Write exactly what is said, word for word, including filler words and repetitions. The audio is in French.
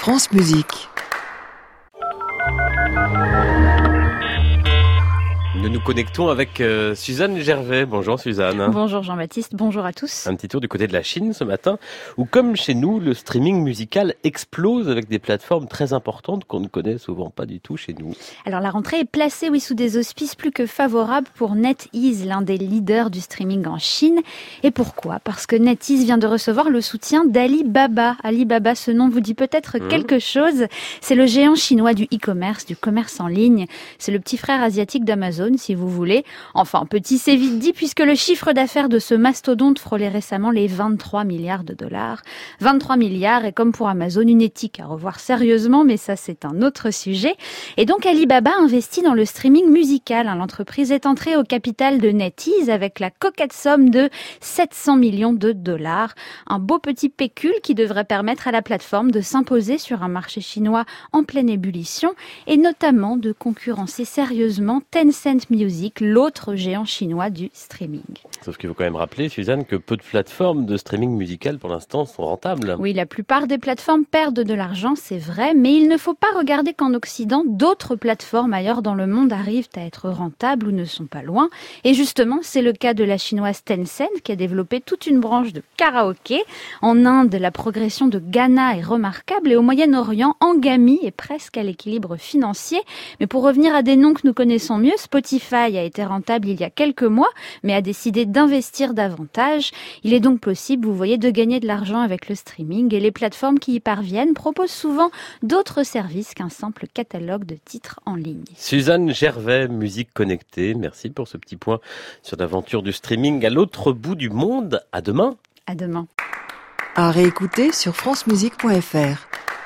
France Musique. Nous nous connectons avec euh, Suzanne Gervais. Bonjour Suzanne. Bonjour Jean-Baptiste, bonjour à tous. Un petit tour du côté de la Chine ce matin, où comme chez nous, le streaming musical explose avec des plateformes très importantes qu'on ne connaît souvent pas du tout chez nous. Alors la rentrée est placée, oui, sous des auspices plus que favorables pour NetEase, l'un des leaders du streaming en Chine. Et pourquoi ? Parce que NetEase vient de recevoir le soutien d'Alibaba. Alibaba, ce nom vous dit peut-être mmh. quelque chose. C'est le géant chinois du e-commerce, du commerce en ligne. C'est le petit frère asiatique d'Amazon, si vous voulez. Enfin, petit, c'est vite dit, puisque le chiffre d'affaires de ce mastodonte frôlait récemment les vingt-trois milliards de dollars. vingt-trois milliards, et comme pour Amazon, une éthique à revoir sérieusement, mais ça, c'est un autre sujet. Et donc, Alibaba investit dans le streaming musical. L'entreprise est entrée au capital de NetEase avec la coquette somme de sept cents millions de dollars. Un beau petit pécule qui devrait permettre à la plateforme de s'imposer sur un marché chinois en pleine ébullition et notamment de concurrencer sérieusement Tencent Music, l'autre géant chinois du streaming. Sauf qu'il faut quand même rappeler, Suzanne, que peu de plateformes de streaming musical pour l'instant sont rentables. Oui, la plupart des plateformes perdent de l'argent, c'est vrai, mais il ne faut pas regarder qu'en Occident, d'autres plateformes ailleurs dans le monde arrivent à être rentables ou ne sont pas loin. Et justement, c'est le cas de la chinoise Tencent qui a développé toute une branche de karaoké. En Inde, la progression de Ghana est remarquable et au Moyen-Orient, Angami est presque à l'équilibre financier. Mais pour revenir à des noms que nous connaissons mieux, Spotify a été rentable il y a quelques mois, mais a décidé d'investir davantage. Il est donc possible, vous voyez, de gagner de l'argent avec le streaming et les plateformes qui y parviennent proposent souvent d'autres services qu'un simple catalogue de titres en ligne. Suzanne Gervais, Musique Connectée, merci pour ce petit point sur l'aventure du streaming à l'autre bout du monde. À demain. À demain. À réécouter sur francemusique point f r.